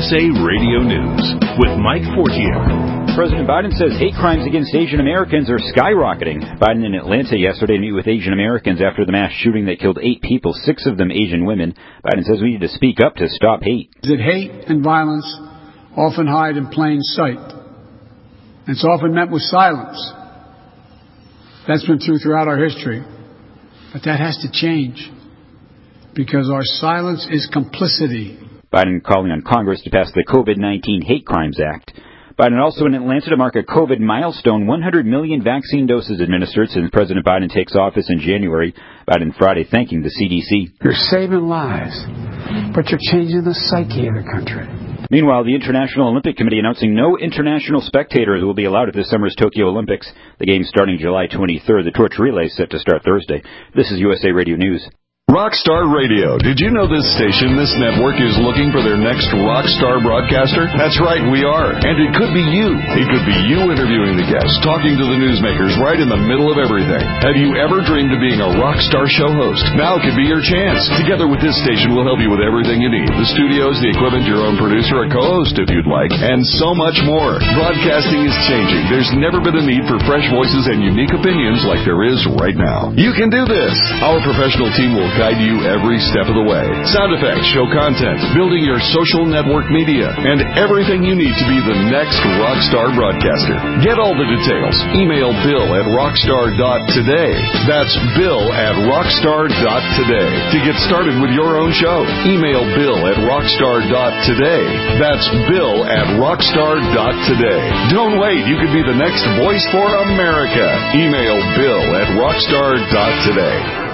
USA Radio News with Mike Fortier. President Biden says hate crimes against Asian Americans are skyrocketing. Biden in Atlanta yesterday met with Asian Americans after the mass shooting that killed 8 people, 6 of them Asian women. Biden says we need to speak up to stop hate. That hate and violence often hide in plain sight. It's often met with silence. That's been true throughout our history. But that has to change, because our silence is complicity. Biden calling on Congress to pass the COVID-19 Hate Crimes Act. Biden also in Atlanta to mark a COVID milestone, 100 million vaccine doses administered since President Biden takes office in January. Biden Friday thanking the CDC. You're saving lives, but you're changing the psyche of the country. Meanwhile, the International Olympic Committee announcing no international spectators will be allowed at this summer's Tokyo Olympics. The games starting July 23rd. The torch relay is set to start Thursday. This is USA Radio News. Rockstar Radio. Did you know this station, this network, is looking for their next rock star broadcaster? That's right, we are. And it could be you. It could be you interviewing the guests, talking to the newsmakers right in the middle of everything. Have you ever dreamed of being a rock star show host? Now could be your chance. Together with this station, we'll help you with everything you need. The studios, the equipment, your own producer, a co-host if you'd like, and so much more. Broadcasting is changing. There's never been a need for fresh voices and unique opinions like there is right now. You can do this. Our professional team will guide you every step of the way. Sound effects, show content, building your social network media, and everything you need to be the next rockstar broadcaster. Get all the details. Email bill@rockstar.today. That's bill@rockstar.today. To get started with your own show, email bill@rockstar.today. That's bill@rockstar.today. Don't wait. You could be the next voice for America. Email bill@rockstar.today.